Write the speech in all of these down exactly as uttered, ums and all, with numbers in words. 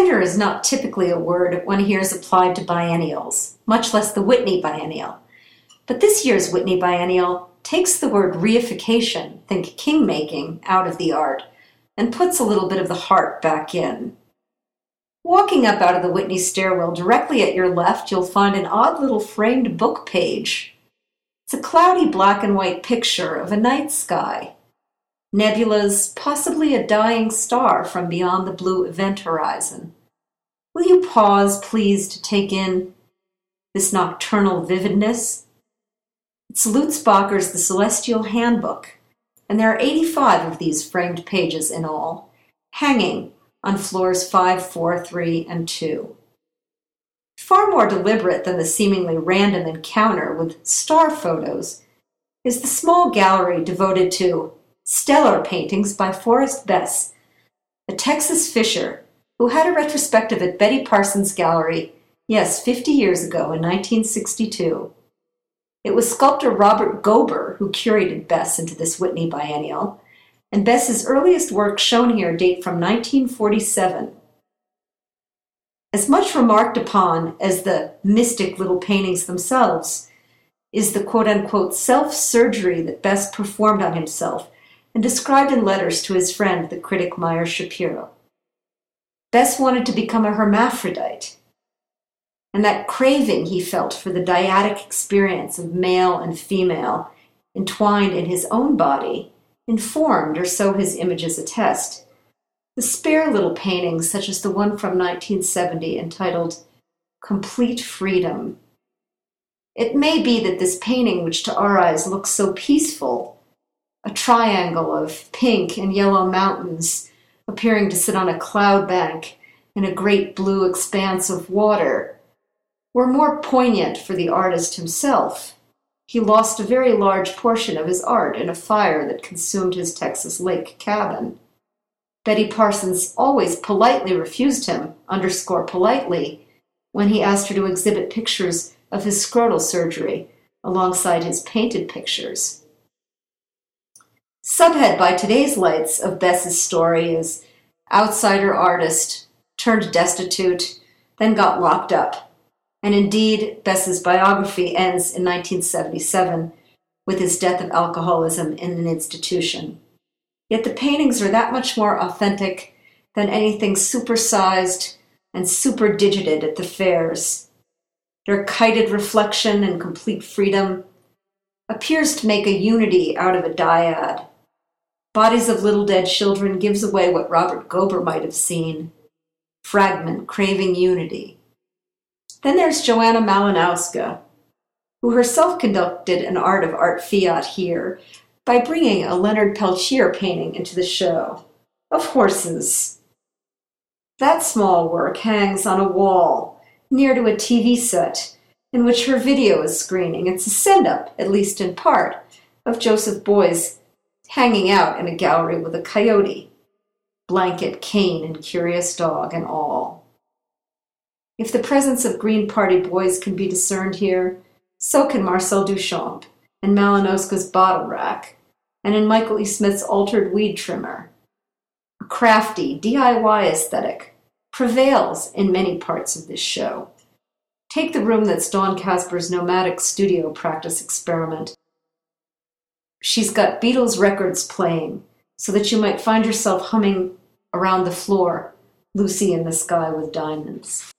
Writer is not typically a word one hears applied to biennials, much less the Whitney Biennial. But this year's Whitney Biennial takes the word reification, think king-making, out of the art, and puts a little bit of the heart back in. Walking up out of the Whitney stairwell, directly at your left, you'll find an odd little framed book page. It's a cloudy black and white picture of a night sky. Nebulas, possibly a dying star from beyond the blue event horizon. Will you pause, please, to take in this nocturnal vividness? It's Lutz Bacher's The Celestial Handbook, and there are eighty-five of these framed pages in all, hanging on floors five, four, three, and two. Far more deliberate than the seemingly random encounter with star photos is the small gallery devoted to stellar paintings by Forrest Bess, a Texas fisher who had a retrospective at Betty Parsons Gallery, yes, fifty years ago in nineteen sixty-two. It was sculptor Robert Gober who curated Bess into this Whitney Biennial, and Bess's earliest works shown here date from nineteen forty-seven. As much remarked upon as the mystic little paintings themselves is the quote-unquote self-surgery that Bess performed on himself and described in letters to his friend, the critic Meyer Shapiro. Bess wanted to become a hermaphrodite, and that craving he felt for the dyadic experience of male and female entwined in his own body informed, or so his images attest, the spare little paintings such as the one from nineteen seventy entitled Complete Freedom. It may be that this painting, which to our eyes looks so peaceful, a triangle of pink and yellow mountains appearing to sit on a cloud bank in a great blue expanse of water, were more poignant for the artist himself. He lost a very large portion of his art in a fire that consumed his Texas lake cabin. Betty Parsons always politely refused him, underscore politely, when he asked her to exhibit pictures of his scrotal surgery alongside his painted pictures. Subhead by today's lights of Bess's story is outsider artist, turned destitute, then got locked up. And indeed, Bess's biography ends in nineteen seventy-seven with his death of alcoholism in an institution. Yet the paintings are that much more authentic than anything supersized and super-digited at the fairs. Their kited reflection and complete freedom appears to make a unity out of a dyad. Bodies of Little Dead Children gives away what Robert Gober might have seen. Fragment craving unity. Then there's Joanna Malinowska, who herself conducted an art of art fiat here by bringing a Leonard Peltier painting into the show, of horses. That small work hangs on a wall near to a T V set in which her video is screening. It's a send-up, at least in part, of Joseph Beuys hanging out in a gallery with a coyote, blanket, cane, and curious dog and all. If the presence of Green Party boys can be discerned here, so can Marcel Duchamp and Malinowska's bottle rack, and in Michael E. Smith's altered weed trimmer. A crafty, D I Y aesthetic prevails in many parts of this show. Take the room that's Dawn Casper's nomadic studio practice experiment. She's got Beatles records playing so that you might find yourself humming around the floor, Lucy in the Sky with Diamonds.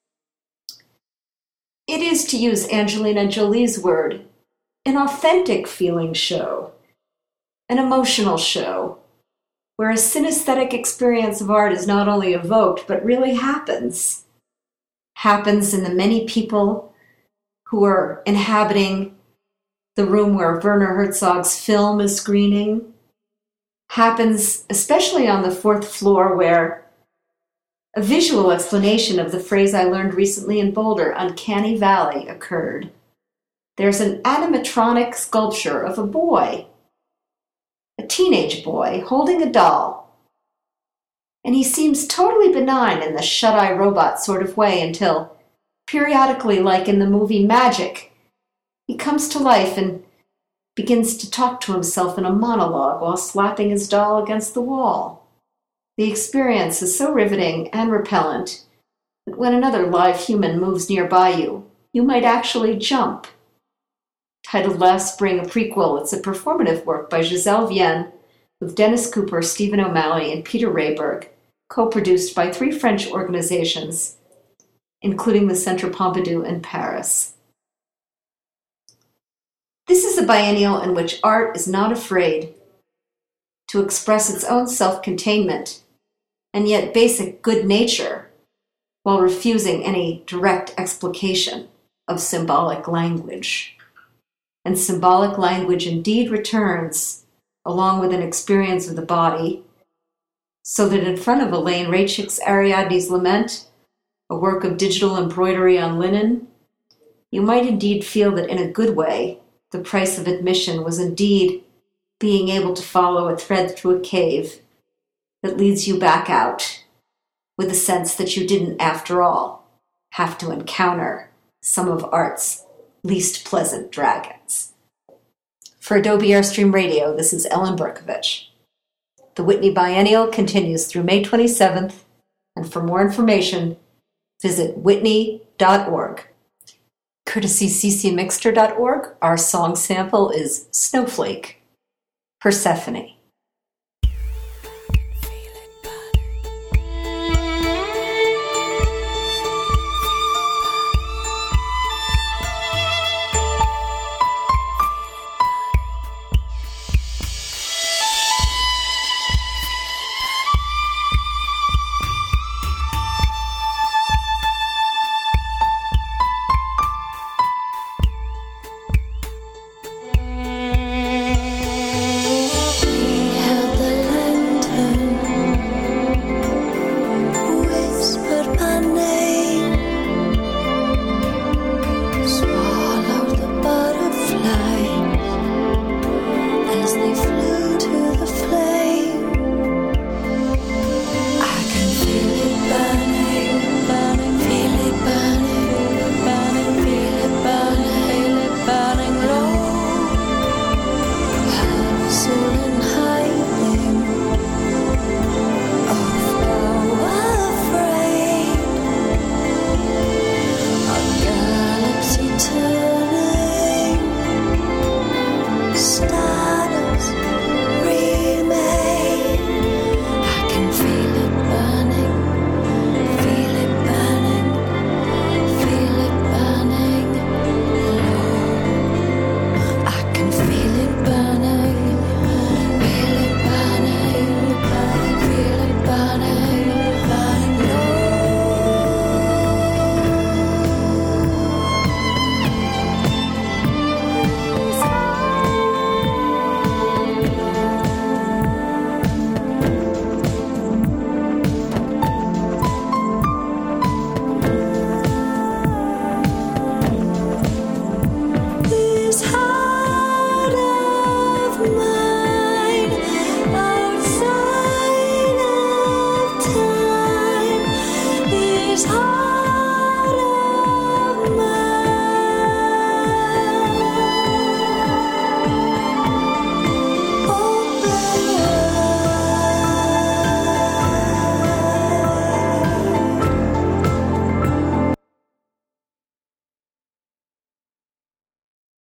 It is, to use Angelina Jolie's word, an authentic feeling show, an emotional show, where a synesthetic experience of art is not only evoked, but really happens. Happens in the many people who are inhabiting the room where Werner Herzog's film is screening. Happens especially on the fourth floor where a visual explanation of the phrase I learned recently in Boulder, Uncanny Valley, occurred. There's an animatronic sculpture of a boy, a teenage boy, holding a doll. And he seems totally benign in the shut-eye robot sort of way until, periodically like in the movie Magic, he comes to life and begins to talk to himself in a monologue while slapping his doll against the wall. The experience is so riveting and repellent, that when another live human moves nearby you, you might actually jump. Titled Last Spring, a prequel, it's a performative work by Giselle Vienne with Dennis Cooper, Stephen O'Malley, and Peter Rehberg, co-produced by three French organizations, including the Centre Pompidou in Paris. This is a biennial in which art is not afraid to express its own self-containment and yet basic good nature while refusing any direct explication of symbolic language. And symbolic language indeed returns, along with an experience of the body, so that in front of Elaine Raichik's Ariadne's Lament, a work of digital embroidery on linen, you might indeed feel that in a good way, the price of admission was indeed being able to follow a thread through a cave that leads you back out with a sense that you didn't, after all, have to encounter some of art's least pleasant dragons. For Adobe Airstream Radio, this is Ellen Berkovich. The Whitney Biennial continues through May twenty-seventh, and for more information, visit whitney dot org. Courtesy c c mixter dot org, our song sample is Snowflake, Persephone.